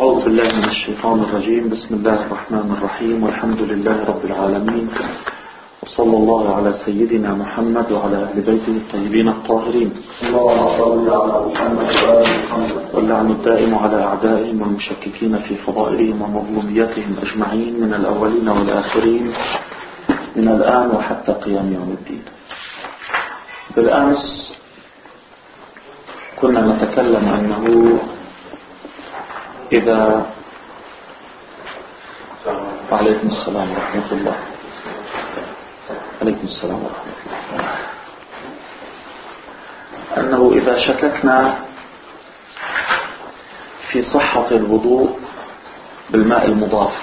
أعوذ بالله من الشيطان الرجيم. بسم الله الرحمن الرحيم، والحمد لله رب العالمين، وصلى الله على سيدنا محمد وعلى أهل بيته الطيبين الطاهرين. اللهم صل على محمد وآل محمد. واللعن الدائم على أعدائهم والمشككين في فضائلهم ومظلومياتهم أجمعين من الأولين والآخرين من الآن وحتى قيام يوم الدين. بالأمس كنا نتكلم أنه إذا وعليكم السلام ورحمة الله. عليكم السلام ورحمة الله. أنه إذا شككنا في صحة الوضوء بالماء المضاف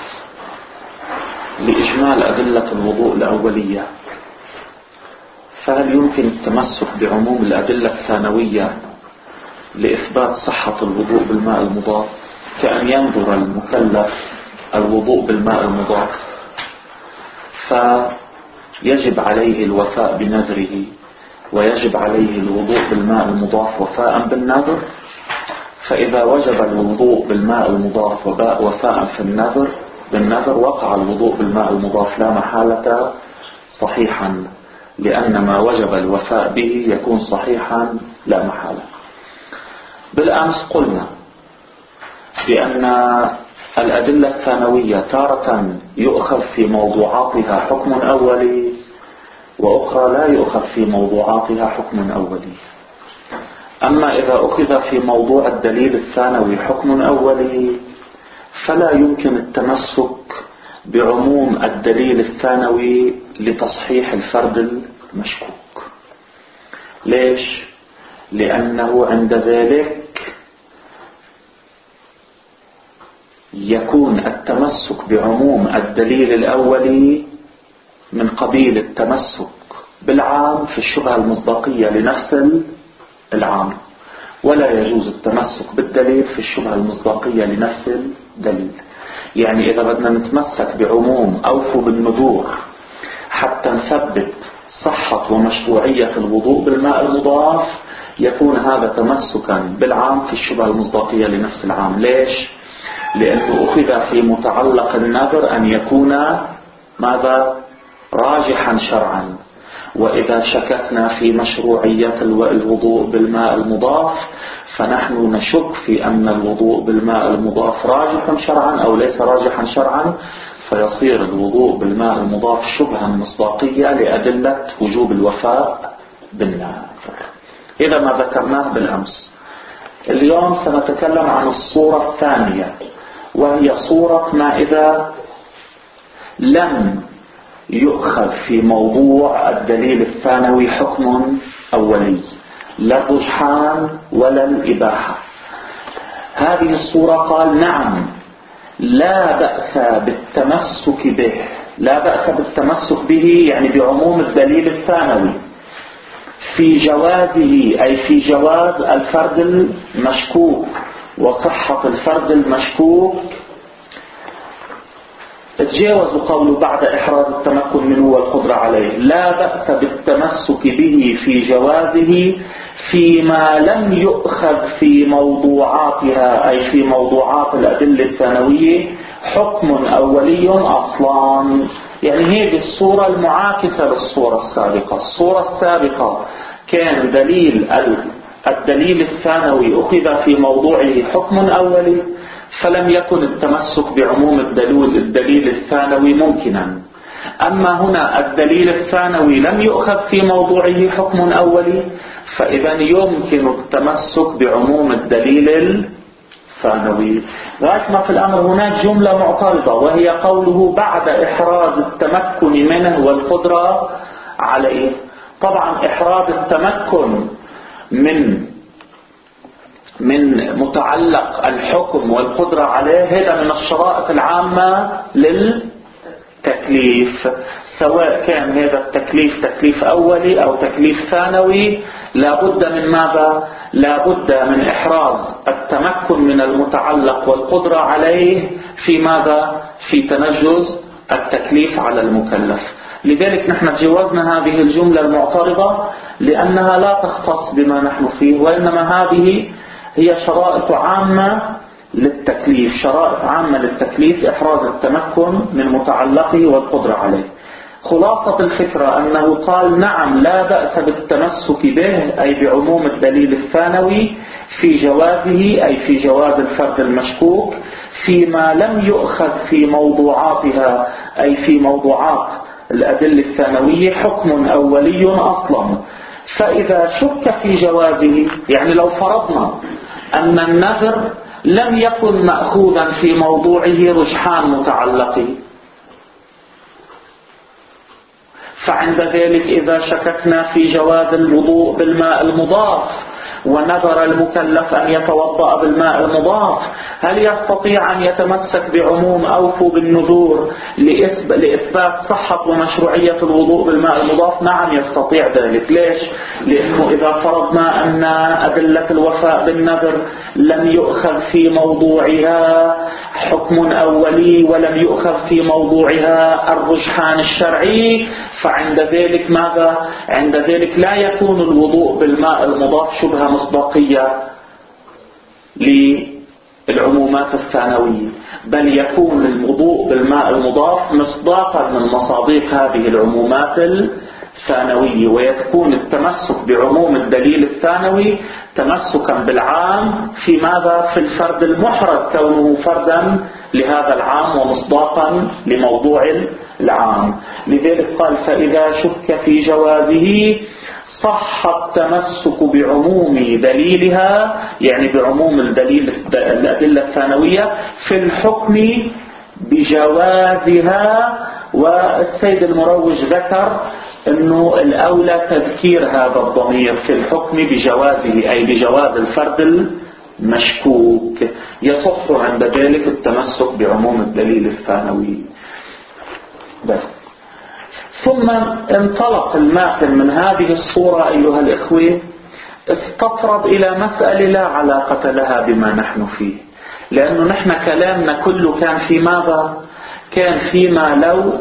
لإجمال أدلة الوضوء الأولية، فهل يمكن التمسك بعموم الأدلة الثانوية لإثبات صحة الوضوء بالماء المضاف، كأن ينظر المكلف الوضوء بالماء المضاف فيجب عليه الوفاء بنذره، ويجب عليه الوضوء بالماء المضاف وفاء بالنذر؟ فإذا وجب الوضوء بالماء المضاف وفاء في بالنذر وقع الوضوء بالماء المضاف لا محالة صحيحا، لأن ما وجب الوفاء به يكون صحيحا لا محالة. بالأمس قلنا بأن الأدلة الثانوية تارة يؤخذ في موضوعاتها حكم أولي، وأخرى لا يؤخذ في موضوعاتها حكم أولي. أما إذا أخذ في موضوع الدليل الثانوي حكم أولي فلا يمكن التمسك بعموم الدليل الثانوي لتصحيح الفرد المشكوك. ليش؟ لأنه عند ذلك يكون التمسك بعموم الدليل الأولي من قبيل التمسك بالعام في الشبهة المصداقية لنفس العام، ولا يجوز التمسك بالدليل في الشبهة المصداقية لنفس الدليل. يعني إذا بدنا نتمسك بعموم أوفوا بالنذور حتى نثبت صحة ومشروعية الوضوء بالماء المضاف، يكون هذا تمسكا بالعام في الشبهة المصداقية لنفس العام. ليش؟ لأنه أخذ في متعلق النذر أن يكون ماذا؟ راجحا شرعا. وإذا شككنا في مشروعية الوضوء بالماء المضاف فنحن نشك في أن الوضوء بالماء المضاف راجحا شرعا أو ليس راجحا شرعا، فيصير الوضوء بالماء المضاف شبها مصداقية لأدلة وجوب الوفاء بالنذر. إذا ما ذكرناه بالأمس. اليوم سنتكلم عن الصورة الثانية، وهي صورة ما إذا لم يؤخذ في موضوع الدليل الثانوي حكم أولي، لا الرجحان ولا الإباحة. هذه الصورة قال نعم لا بأس بالتمسك به، لا بأس بالتمسك به يعني بعموم الدليل الثانوي في جوازه، أي في جواز الفرد المشكوك وصحة الفرد المشكوك. تجاوز قوله بعد إحراز التمكن منه والقدرة عليه، لا بأس بالتمسك به في جوازه فيما لم يؤخذ في موضوعاتها، أي في موضوعات الأدلة الثانوية حكم أولي أصلا. يعني هذه الصورة المعاكسة للصورة السابقة. الصورة السابقة كان الدليل الثانوي أخذ في موضوعه حكم أولي، فلم يكن التمسك بعموم الدليل الثانوي ممكنا. أما هنا الدليل الثانوي لم يؤخذ في موضوعه حكم أولي، فإذا يمكن التمسك بعموم الدليل الثانوي. غاية ما في الأمر هناك جملة معترضة، وهي قوله بعد إحراز التمكن منه والقدرة عليه. طبعا إحراز التمكن من متعلق الحكم والقدرة عليه هذا من الشرائط العامة للتكليف، سواء كان هذا التكليف تكليف أولي أو تكليف ثانوي. لا بد من ماذا؟ لا بد من إحراز التمكن من المتعلق والقدرة عليه في ماذا؟ في تنجز التكليف على المكلف. لذلك نحن جوزنا هذه الجملة المعترضة لأنها لا تختص بما نحن فيه، وإنما هذه هي شرائط عامة للتكليف، شرائط عامة للتكليف: إحراز التمكن من متعلقه والقدرة عليه. خلاصة الفكرة أنه قال نعم لا بأس بالتمسك به، أي بعموم الدليل الثانوي، في جوازه أي في جواز الفرد المشكوك، فيما لم يؤخذ في موضوعاتها أي في موضوعات الأدلة الثانوية حكم أولي أصلا. فإذا شك في جوازه، يعني لو فرضنا أن النذر لم يكن مأخوذا في موضوعه رجحان متعلقه، فعند ذلك إذا شككنا في جواز الوضوء بالماء المضاف ونذر المكلف أن يتوضأ بالماء المضاف، هل يستطيع أن يتمسك بعموم أوفوا بالنذور لإثبات صحة ومشروعية الوضوء بالماء المضاف؟ نعم يستطيع ذلك. ليش؟ لأنه إذا فرضنا أن أدلة الوفاء بالنذر لم يؤخذ في موضوعها حكم أولي ولم يؤخذ في موضوعها الرجحان الشرعي، فعند ذلك ماذا؟ عند ذلك لا يكون الوضوء بالماء المضاف شبهة مصداقية للعمومات الثانوية، بل يكون الوضوء بالماء المضاف مصداقا من مصادق هذه العمومات الثانوية، ويكون التمسك بعموم الدليل الثانوي تمسكا بالعام في ماذا؟ في الفرد المحرز كونه فردا لهذا العام ومصداقا لموضوع العام. لذلك قال فإذا شك في جوازه صح التمسك بعموم دليلها، يعني بعموم الأدلة الثانوية في الحكم بجوازها. والسيد المروج ذكر أنه الأولى تذكير هذا الضمير في الحكم بجوازه، أي بجواز الفرد المشكوك، يصح عند ذلك التمسك بعموم الدليل الثانوي. بس. ثم انطلق الماتن من هذه الصورة أيها الإخوة استطرد إلى مسألة لا علاقة لها بما نحن فيه، لأنه نحن كلامنا كله كان في ماذا؟ كان فيما لو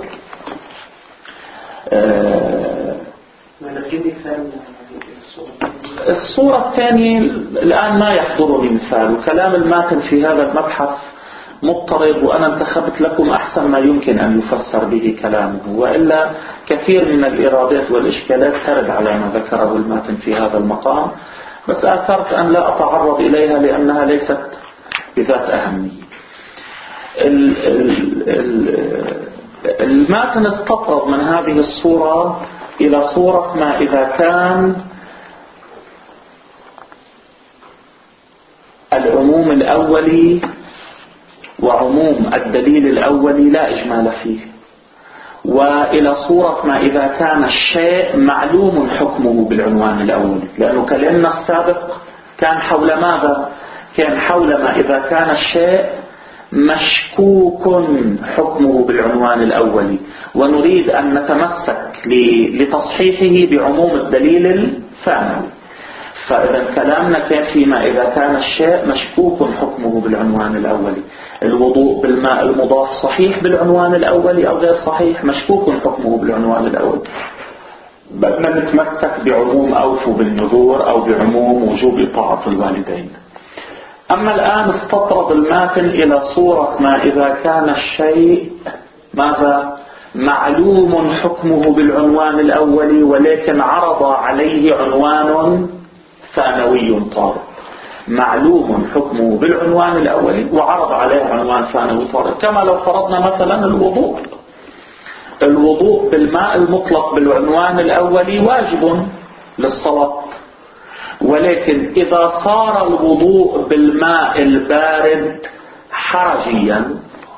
الصورة الثانية الآن ما يحضرني مثال، وكلام الماتن في هذا المبحث مضطرب، وأنا انتخبت لكم أحسن ما يمكن أن يفسر به كلامه، وإلا كثير من الإرادات والإشكالات ترد على ما ذكره الماتن في هذا المقام، بس آثرت أن لا أتعرض إليها لأنها ليست بذات أهمية. الماتن استطرد من هذه الصورة إلى صورة ما إذا كان العموم الأولي وعموم الدليل الأولي لا إجمال فيه، وإلى صورة ما إذا كان الشيء معلوم حكمه بالعنوان الأولي، لأنه كلامنا السابق كان حول ماذا؟ كان حول ما إذا كان الشيء مشكوك حكمه بالعنوان الأولي، ونريد أن نتمسك لتصحيحه بعموم الدليل الثانوي. فإذا كلامنا كان فيما إذا كان الشيء مشكوك حكمه بالعنوان الأولي، الوضوء بالماء المضاف صحيح بالعنوان الأولي أو غير صحيح؟ مشكوك حكمه بالعنوان الأولي. بدنا نتمسك بعموم أوفوا بالنذور أو بعموم وجوب طاعة الوالدين. أما الآن استطرد الماتن إلى صورة ما إذا كان الشيء ماذا؟ معلوم حكمه بالعنوان الأولي ولكن عرض عليه عنوان ثانوي طارئ. معلوم حكمه بالعنوان الأولي وعرض عليه عنوان ثانوي طارئ، كما لو فرضنا مثلا الوضوء بالماء المطلق بالعنوان الأولي واجب للصلاة، ولكن إذا صار الوضوء بالماء البارد حرجيا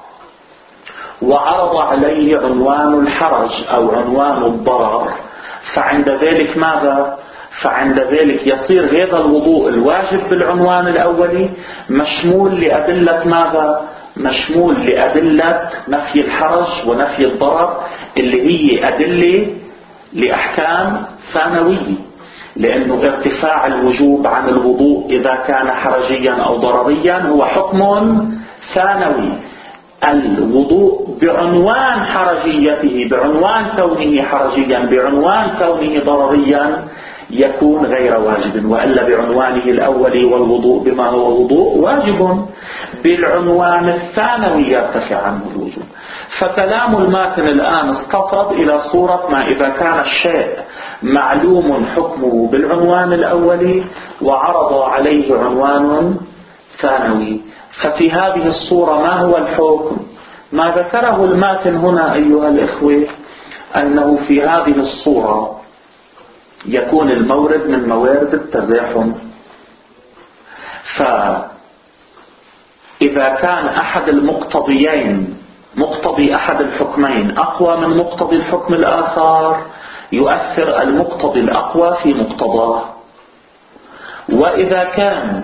وعرض عليه عنوان الحرج أو عنوان الضرر، فعند ذلك ماذا؟ فعند ذلك يصير هذا الوضوء الواجب بالعنوان الأولي مشمول لأدلة ماذا؟ مشمول لأدلة نفي الحرج ونفي الضرر اللي هي أدلة لأحكام ثانوية، لأنه ارتفاع الوجوب عن الوضوء إذا كان حرجيا أو ضرريا هو حكم ثانوي. الوضوء بعنوان حرجيته، بعنوان كونه حرجيا، بعنوان كونه ضرريا، يكون غير واجب، وإلا بعنوانه الأولي والوضوء بما هو وضوء واجب، بالعنوان الثانوي يرتفع عنه الوجوب. فكلام الماتن الآن استطرد إلى صورة ما إذا كان الشيء معلوم حكمه بالعنوان الأولي وعرض عليه عنوان ثانوي، ففي هذه الصورة ما هو الحكم؟ ما ذكره الماتن هنا أيها الإخوة أنه في هذه الصورة يكون المورد من موارد التزاحم. فإذا كان أحد المقتضيين مقتضي أحد الحكمين أقوى من مقتضي الحكم الآخر يؤثر المقتضي الأقوى في مقتضاه. وإذا كان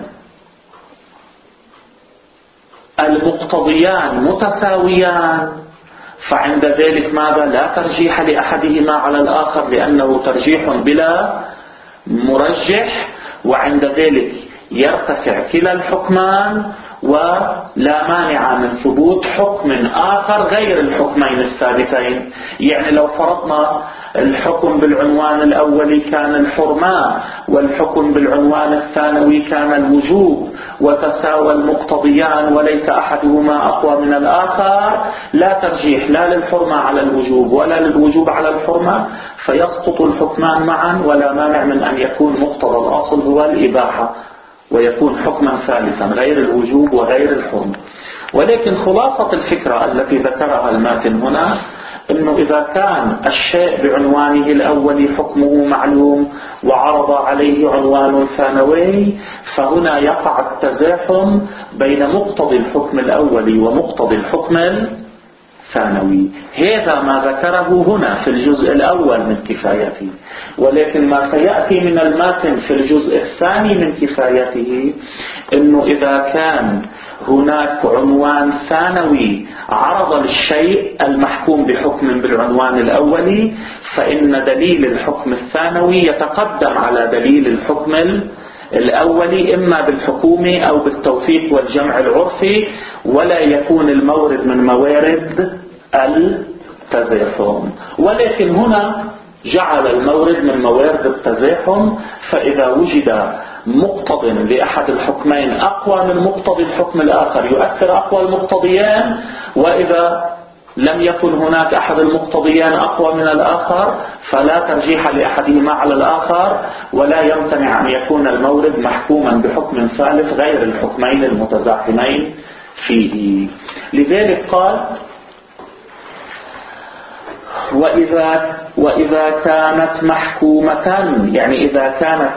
المقتضيان متساويان فعند ذلك ماذا؟ لا ترجيح لأحدهما على الآخر لأنه ترجيح بلا مرجح، وعند ذلك يرتفع كلا الحكمان ولا مانع من ثبوت حكم آخر غير الحكمين الثابتين. يعني لو فرضنا الحكم بالعنوان الأولي كان الحرمة والحكم بالعنوان الثانوي كان الوجوب وتساوى المقتضيان وليس أحدهما أقوى من الآخر، لا ترجيح لا للحرمة على الوجوب ولا للوجوب على الحرمة، فيسقط الحكمان معا ولا مانع من أن يكون مقتضى الأصل هو الإباحة ويكون حكما ثالثا غير الوجوب وغير الحرمة. ولكن خلاصة الفكرة التي ذكرها الماتن هنا انه اذا كان الشيء بعنوانه الاولي حكمه معلوم وعرض عليه عنوان ثانوي فهنا يقع التزاحم بين مقتضي الحكم الاولي ومقتضي الحكم الثانوي. هذا ما ذكره هنا في الجزء الاول من كفايته، ولكن ما سيأتي من الماتن في الجزء الثاني من كفايته انه اذا كان هناك عنوان ثانوي عرض للشيء المحكوم بحكم بالعنوان الأولي فإن دليل الحكم الثانوي يتقدم على دليل الحكم الأولي إما بالحكومة أو بالتوفيق والجمع العرفي، ولا يكون المورد من موارد التزاحم. ولكن هنا جعل المورد من موارد التزاحم، فإذا وجد مقتض لأحد الحكمين أقوى من مقتضي الحكم الآخر يؤثر أقوى المقتضيان، وإذا لم يكن هناك أحد المقتضيان أقوى من الآخر فلا ترجيح لأحدهما على الآخر، ولا يمتنع أن يكون المورد محكوما بحكم ثالث غير الحكمين المتزاحمين فيه. لذلك قال وإذا كانت محكومة، يعني إذا كانت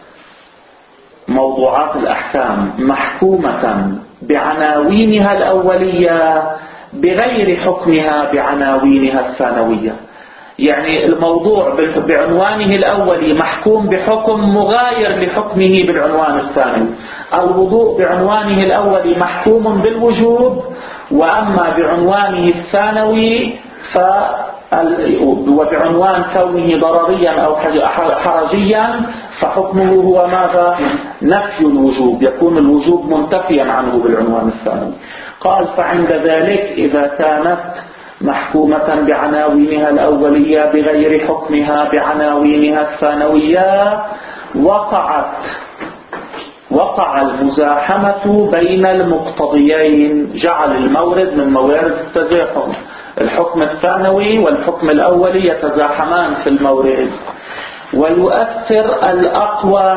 موضوعات الأحكام محكومة بعناوينها الأولية بغير حكمها بعناوينها الثانوية، يعني الموضوع بعنوانه الأولي محكوم بحكم مغاير لحكمه بالعنوان الثاني. الوضوء بعنوانه الأولي محكوم بالوجوب، وأما بعنوانه الثانوي وبعنوان كونه ضرريا أو حرجيا فحكمه هو ماذا؟ نفي الوجوب، يكون الوجوب منتفيا عنه بالعنوان الثاني. قال فعند ذلك إذا كانت محكومة بعناوينها الأولية بغير حكمها بعناوينها الثانوية وقع المزاحمة بين المقتضيين، جعل المورد من موارد التزاحم. الحكم الثانوي والحكم الأولي يتزاحمان في المورد، ويؤثر الأقوى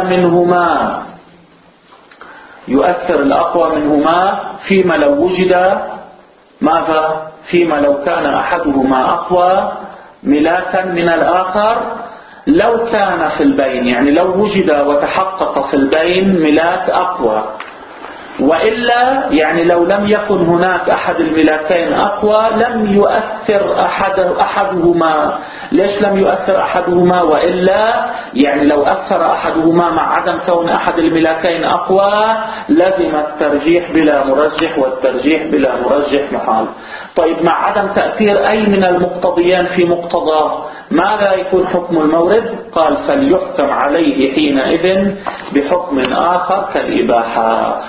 منهما فيما لو وجد ماذا؟ فيما لو كان أحدهما أقوى ملاكا من الآخر لو كان في البين، يعني لو وجد وتحقق في البين ملاك أقوى، وإلا يعني لو لم يكن هناك أحد الملاكين أقوى لم يؤثر أحدهما. ليش لم يؤثر أحدهما؟ وإلا يعني لو أثر أحدهما مع عدم كون أحد الملاكين أقوى لازم الترجيح بلا مرجح، والترجيح بلا مرجح محال. طيب مع عدم تأثير أي من المقتضيان في مقتضاه ماذا يكون حكم المورد؟ قال فليحكم عليه حينئذ بحكم آخر كالإباحة، كما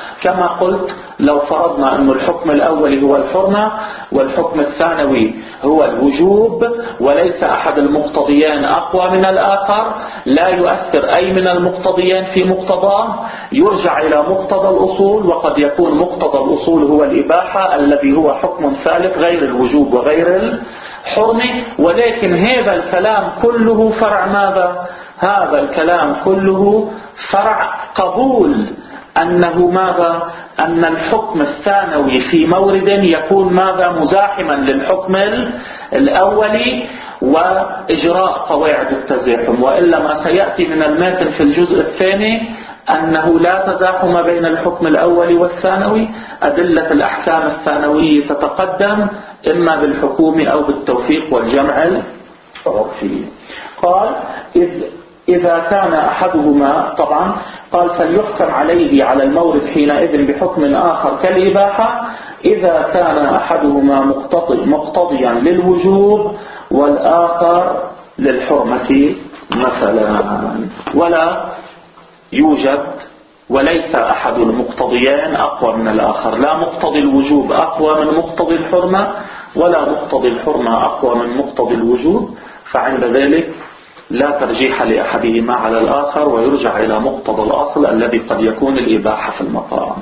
كما قلت لو فرضنا أن الحكم الأول هو الحرمة والحكم الثانوي هو الوجوب وليس أحد المقتضيين أقوى من الآخر، لا يؤثر أي من المقتضيين في مقتضاه، يرجع إلى مقتضى الأصول، وقد يكون مقتضى الأصول هو الإباحة الذي هو حكم ثالث غير الوجوب وغير الحرمة. ولكن هذا الكلام كله فرع ماذا؟ هذا الكلام كله فرع قبول أنه ماذا؟ أن الحكم الثانوي في مورد يكون ماذا؟ مزاحما للحكم الأولي وإجراء قواعد التزاحم. وإلا ما سيأتي من الماتن في الجزء الثاني أنه لا تزاحم بين الحكم الأول والثانوي، أدلة الأحكام الثانوية تتقدم إما بالحكوم أو بالتوفيق والجمع العرفي. قال إذا كان أحدهما، طبعا قال فليحكم عليه على المورد حينئذ بحكم آخر كالإباحة إذا كان أحدهما مقتضيا للوجوب والآخر للحرمة مثلا. ولا يوجد وليس أحد المقتضيين أقوى من الآخر، لا مقتضي الوجوب أقوى من مقتضي الحرمة ولا مقتضي الحرمة أقوى من مقتضي الوجوب، فعند ذلك لا ترجيح لأحدهما على الآخر ويرجع إلى مقتضى الأصل الذي قد يكون الإباحة في المقام.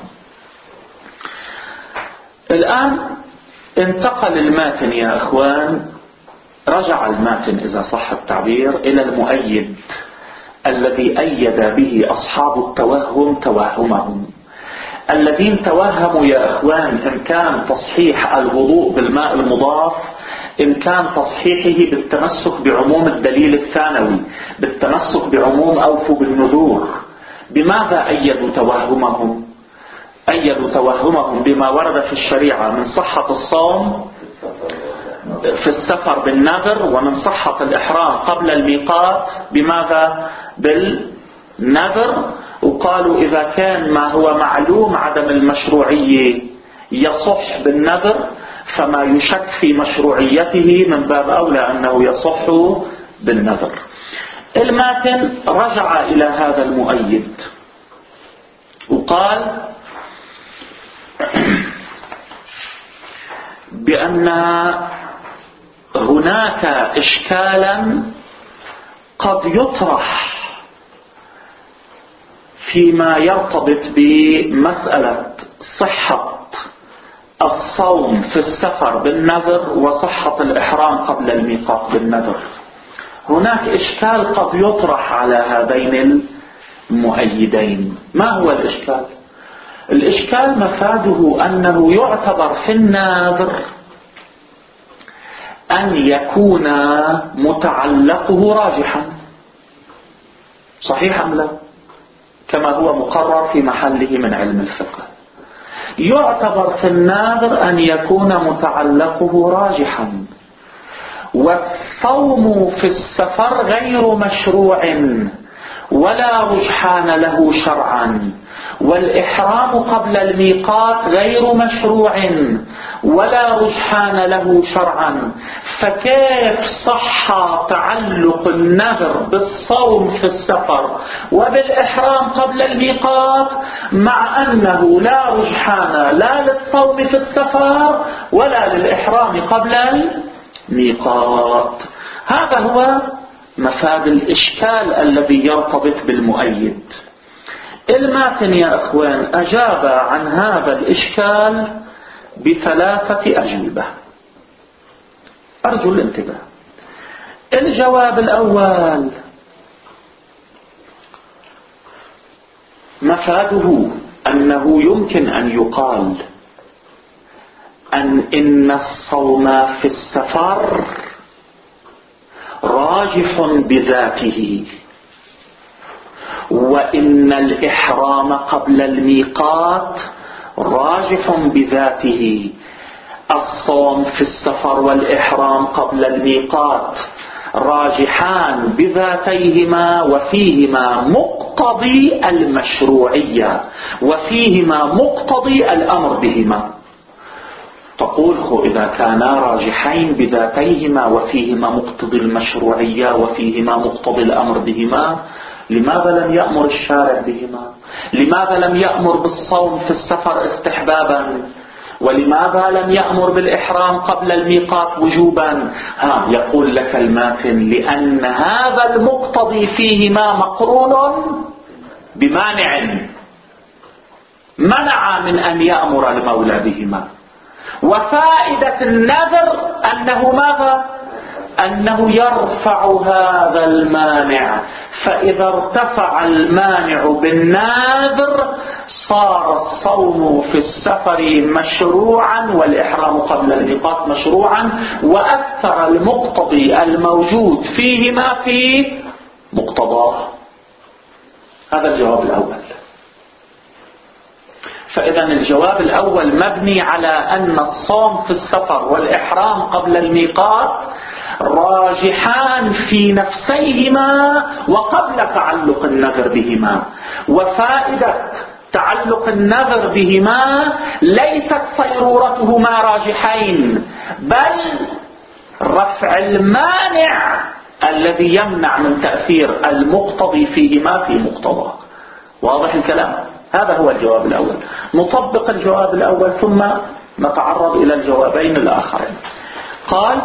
الآن انتقل الماتن يا أخوان، رجع الماتن إذا صح التعبير إلى المؤيد الذي أيد به أصحاب التوهم توهمهم. الذين توهموا يا أخوان إن كان تصحيح الوضوء بالماء المضاف، إن كان تصحيحه بالتمسك بعموم الدليل الثانوي، بالتمسك بعموم أوفوا بالنذور. بماذا أيدوا توهمهم؟ أيدوا توهمهم بما ورد في الشريعة من صحة الصوم في السفر بالنذر، ومن صحة الإحرام قبل الميقات بماذا؟ بالنذر. وقالوا إذا كان ما هو معلوم عدم المشروعية يصح بالنذر فما يشك في مشروعيته من باب أولى أنه يصح بالنذر. الماتن رجع إلى هذا المؤيد وقال بأن هناك إشكالا قد يطرح فيما يرتبط بمسألة صحة الصوم في السفر بالنذر وصحة الإحرام قبل الميقات بالنذر. هناك إشكال قد يطرح على هذين المؤيدين. ما هو الإشكال؟ الإشكال مفاده أنه يعتبر في النذر أن يكون متعلقه راجحا، صحيح أم لا؟ كما هو مقرر في محله من علم الفقه. يعتبر في النذر أن يكون متعلقه راجحا، والصوم في السفر غير مشروع ولا رجحان له شرعا، والإحرام قبل الميقات غير مشروع ولا رجحان له شرعا. فكيف صح تعلق النذر بالصوم في السفر وبالإحرام قبل الميقات مع أنه لا رجحان لا للصوم في السفر ولا للإحرام قبل الميقات؟ هذا هو مفاد الإشكال الذي يرتبط بالمؤيد. الماتن يا أخوان أجاب عن هذا الإشكال بثلاثة أجوبة، أرجو الانتباه. الجواب الأول مفاده أنه يمكن أن يقال إن الصوم في السفر راجح بذاته، وإن الإحرام قبل الميقات راجح بذاته. الصوم في السفر والإحرام قبل الميقات راجحان بذاتيهما وفيهما مقتضي المشروعية وفيهما مقتضي الأمر بهما. تقول إذا كانا راجحين بذاتيهما وفيهما مقتضي المشروعية وفيهما مقتضي الأمر بهما، لماذا لم يأمر الشارع بهما؟ لماذا لم يأمر بالصوم في السفر استحبابا؟ ولماذا لم يأمر بالإحرام قبل الميقات وجوبا؟ يقول لك الماتن لأن هذا المقتضي فيهما مقرون بمانع منع من أن يأمر المولى بهما. وفائدة النذر أنه ماذا؟ أنه يرفع هذا المانع، فإذا ارتفع المانع بالنذر صار الصوم في السفر مشروعا والإحرام قبل الميقات مشروعا، وأكثر المقتضي الموجود فيهما في مقتضاه. هذا الجواب الأول. فإذا الجواب الأول مبني على أن الصوم في السفر والإحرام قبل الميقات راجحان في نفسيهما وقبل تعلق النذر بهما. وفائدة تعلق النذر بهما ليست صيرورتهما راجحين، بل رفع المانع الذي يمنع من تأثير المقتضي فيهما في مقتضاه. واضح الكلام؟ هذا هو الجواب الأول. نطبق الجواب الأول ثم نتعرض إلى الجوابين الآخرين. قال: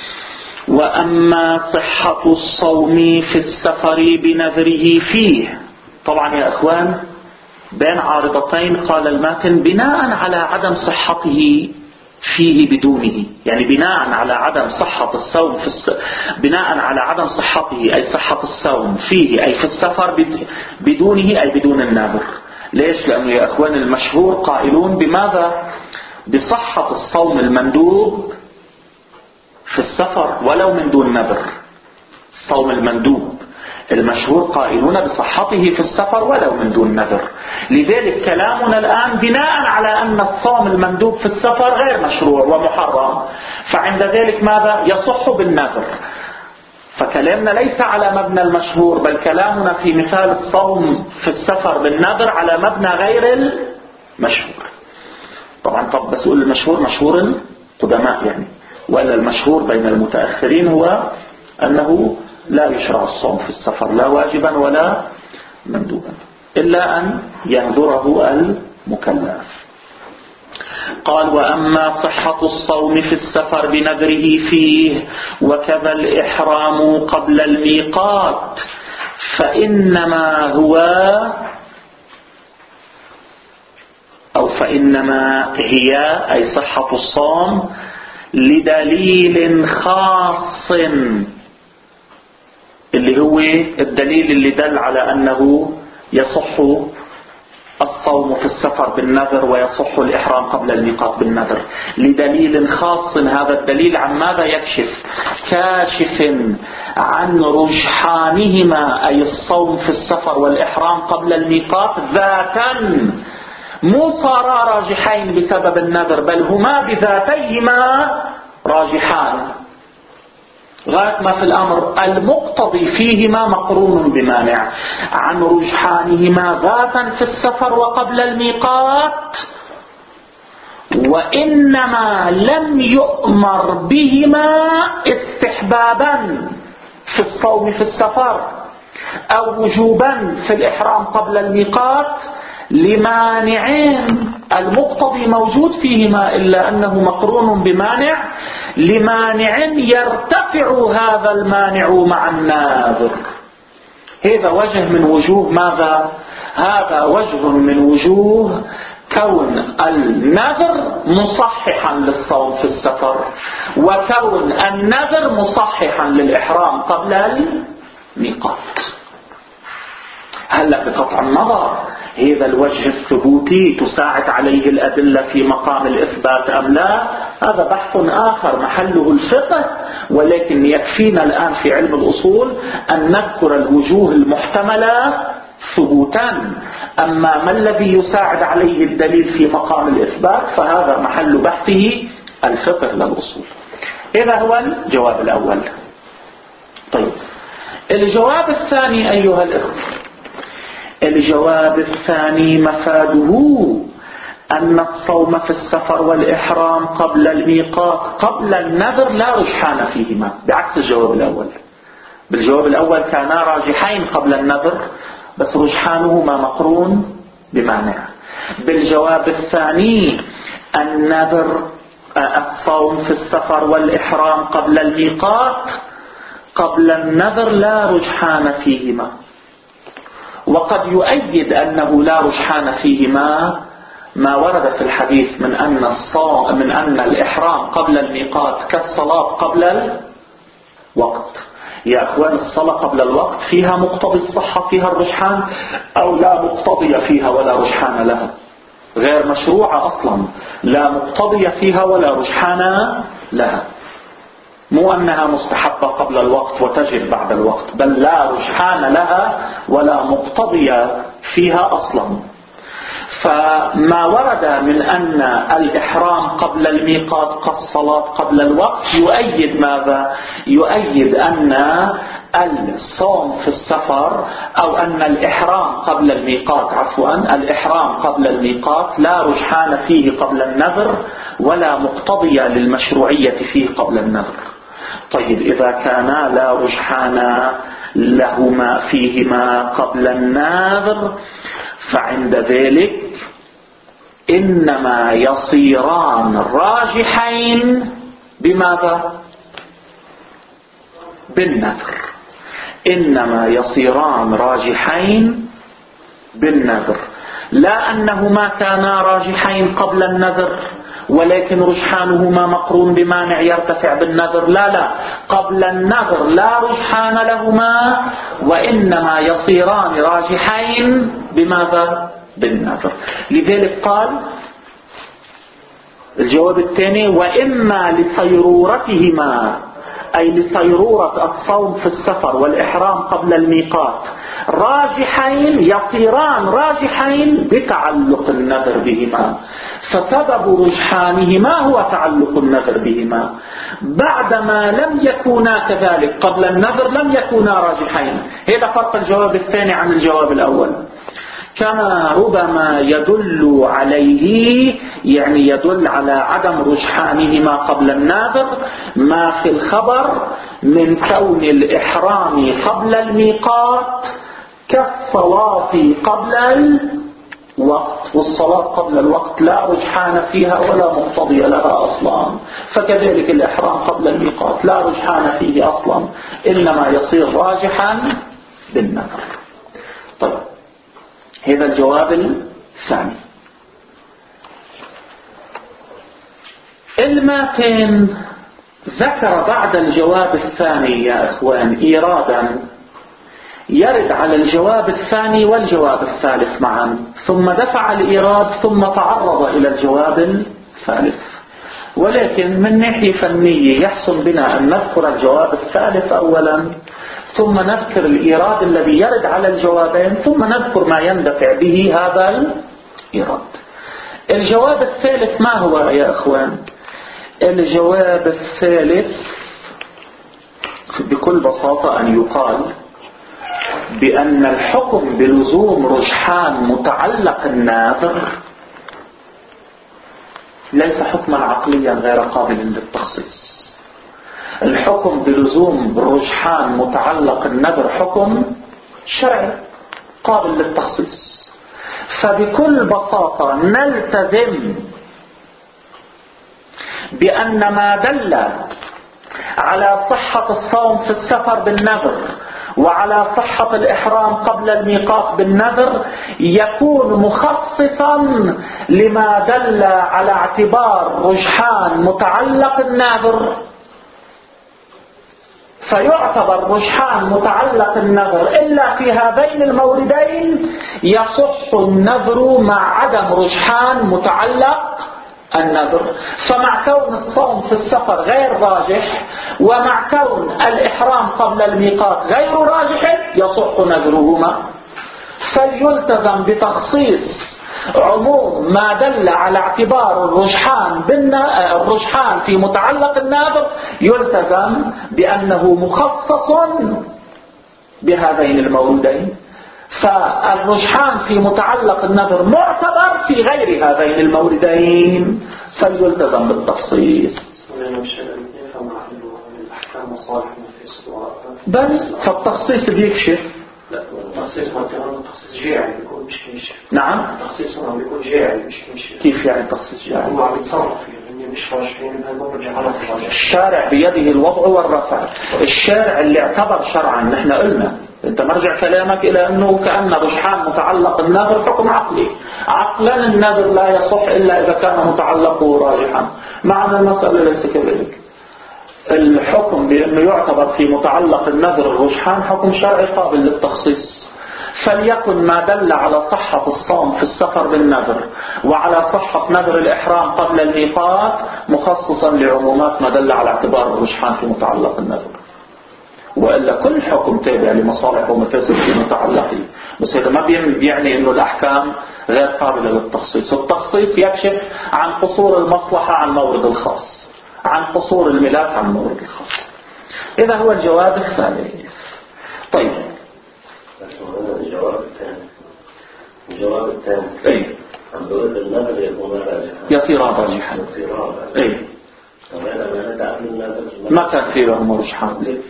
وأما صحة الصوم في السفر بنذره فيه. طبعا يا إخوان بين عارضتين قال الماتن بناء على عدم صحته فيه بدونه، يعني بناء على عدم صحة الصوم بناء على عدم صحته أي صحة الصوم فيه أي في السفر بدونه أي بدون النذر. ليش؟ لأنه يا أخوان المشهور قائلون بماذا؟ بصحة الصوم المندوب في السفر ولو من دون نذر. الصوم المندوب المشهور قائلون بصحته في السفر ولو من دون نذر. لذلك كلامنا الآن بناء على أن الصوم المندوب في السفر غير مشروع ومحرم، فعند ذلك ماذا؟ يصح بالنذر. فكلامنا ليس على مبنى المشهور، بل كلامنا في مثال الصوم في السفر بالنذر على مبنى غير المشهور. طبعا بس أقول المشهور مشهور القدماء يعني، وإلا المشهور بين المتأخرين هو أنه لا يشرع الصوم في السفر لا واجبا ولا مندوبا إلا أن ينذره المكلف. قال: وأما صحة الصوم في السفر بنذره فيه وكذا الإحرام قبل الميقات فإنما هي أي صحة الصوم لدليل خاص، اللي هو الدليل اللي دل على أنه يصح الصوم في السفر بالنذر ويصح الإحرام قبل الميقات بالنذر. لدليل خاص، هذا الدليل عن ماذا يكشف؟ كاشف عن رجحانهما أي الصوم في السفر والإحرام قبل الميقات ذاتا، مو صارا راجحين بسبب النذر، بل هما بذاتيهما راجحان. غاية ما في الأمر المقتضي فيهما مقرون بمانع عن رجحانهما ذاتا في السفر وقبل الميقات، وإنما لم يؤمر بهما استحبابا في الصوم في السفر أو وجوبا في الإحرام قبل الميقات لمانعين. المقتضي موجود فيهما إلا أنه مقرون بمانع، لمانع يرتفع هذا المانع مع الناذر. هذا وجه من وجوه ماذا؟ هذا وجه من وجوه كون النذر مصححا للصوم في السفر، وكون النذر مصححا للإحرام قبل الميقات. هلا بقطع النظر هذا الوجه الثبوتي تساعد عليه الأدلة في مقام الإثبات أم لا، هذا بحث آخر محله الفقه، ولكن يكفينا الآن في علم الأصول أن نذكر الوجوه المحتملة ثبوتا. أما ما الذي يساعد عليه الدليل في مقام الإثبات فهذا محل بحثه الفقه للأصول. هذا هو الجواب الأول. طيب الجواب الثاني أيها الإخوة، الجواب الثاني مفاده أن الصوم في السفر والإحرام قبل الميقات قبل النذر لا رجحان فيهما، بعكس الجواب الأول. بالجواب الأول كانا راجحين قبل النذر بس رجحانهما مقرون بمانع. بالجواب الثاني النذر الصوم في السفر والإحرام قبل الميقات قبل النذر لا رجحان فيهما. وقد يؤيد أنه لا رجحان فيهما ما ورد في الحديث من أن الإحرام قبل الميقات كالصلاة قبل الوقت. يا أخوان الصلاة قبل الوقت فيها مقتضي الصحة فيها الرجحان أو لا مقتضي فيها ولا رجحان لها؟ غير مشروعة أصلا، لا مقتضي فيها ولا رجحان لها. مو أنها مستحبة قبل الوقت وتجب بعد الوقت، بل لا رجحان لها ولا مقتضي فيها أصلا. فما ورد من أن الإحرام قبل الميقات كالصلاة قبل الوقت يؤيد ماذا؟ يؤيد أن الصوم في السفر أو أن الإحرام قبل الميقات الإحرام قبل الميقات لا رجحان فيه قبل النذر ولا مقتضي للمشروعية فيه قبل النذر. طيب إذا كانا لا رجحان لهما فيهما قبل النذر فعند ذلك إنما يصيران راجحين بماذا؟ بالنذر. إنما يصيران راجحين بالنذر، لا أنهما كانا راجحين قبل النذر ولكن رجحانهما مقرون بمانع يرتفع بالنذر. لا قبل النذر لا رجحان لهما وإنما يصيران راجحين بماذا؟ بالنذر. لذلك قال الجواب الثاني وإما لصيرورتهما أي لصيرورة الصوم في السفر والإحرام قبل الميقات راجحين يصيران راجحين بتعلق النذر بهما. فسبب رجحانهما هو تعلق النذر بهما. بعدما لم يكونا كذلك قبل النذر لم يكونا راجحين. هذا فرق الجواب الثاني عن الجواب الأول. كما ربما يدل عليه يعني يدل على عدم رجحانهما قبل النذر ما في الخبر من كون الإحرام قبل الميقات كالصلاة قبل الوقت، والصلاة قبل الوقت لا رجحان فيها ولا مقتضي لها أصلا. فكذلك الإحرام قبل الميقات لا رجحان فيه أصلا إنما يصير راجحا بالنذر. طيب هذا الجواب الثاني. الماتن ذكر بعد الجواب الثاني يا إخوان إيرادا يرد على الجواب الثاني والجواب الثالث معا، ثم دفع الإيراد ثم تعرض إلى الجواب الثالث. ولكن من ناحية فنية يحسن بنا أن نذكر الجواب الثالث أولا ثم نذكر الإيراد الذي يرد على الجوابين ثم نذكر ما يندفع به هذا الإيراد. الجواب الثالث ما هو يا إخوان؟ الجواب الثالث بكل بساطة أن يقال بأن الحكم بلزوم رجحان متعلق الناظر ليس حكما عقليا غير قابل للتخصيص. الحكم بلزوم رجحان متعلق النذر حكم شرعي قابل للتخصيص. فبكل بساطة نلتزم بأن ما دل على صحة الصوم في السفر بالنذر وعلى صحة الإحرام قبل الميقات بالنذر يكون مخصصا لما دل على اعتبار رجحان متعلق النذر. فيعتبر رجحان متعلق النذر إلا في هذين الموردين يصح النذر مع عدم رجحان متعلق النذر. فمع كون الصوم في السفر غير راجح ومع كون الإحرام قبل الميقات غير راجح يصح نذرهما. فليلتزم بتخصيص عموم ما دل على اعتبار الرجحان في متعلق النذر يلتزم بأنه مخصص بهذين الموردين. فالرجحان في متعلق النذر معتبر في غير هذين الموردين فليلتزم بالتخصيص. نفهم الأحكام مصالح ومفاسد بس فالتخصيص بيكشف. لا التخصيص هو كمان التخصيص جاعل بيكون مش كمشف. نعم التخصيص هنا بيكون جاعل مش كمشف. كيف يعني التخصيص جاعل؟ هو عم يتصرف فيه مش راجحين بهالمرة جعلها راجح. الشارع بيده الوضع والرفع. الشارع اللي اعتبر شرعا، نحن قلنا انت مرجع كلامك الى انه كأن رجحان متعلق النذر حكم عقلي. عقلا النذر لا يصح الا اذا كان متعلقه راجحا. معنى المسألة ليس كذلك. الحكم بانه يعتبر في متعلق النذر الرجحان حكم شرعي قابل للتخصيص. فليكن ما دل على صحة الصوم في السفر بالنذر وعلى صحة نذر الإحرام قبل الميقات مخصصا لعمومات ما دل على اعتبار الرجحان في متعلق النذر. وإلا كل حكم تابع لمصالح ومفاسد في متعلقه. بس هذا ما يعني إنه الأحكام غير قابلة للتخصيص. التخصيص يكشف عن قصور المصلحة عن مورد الخاص، عن قصور الملاك عن مورد الخاص. إذا هو الجواب الثالث. طيب الجواب الثاني اي عن ضرورة النذر يكون راجحا يصيران راجحا. اي ما كان في لهم رجحان.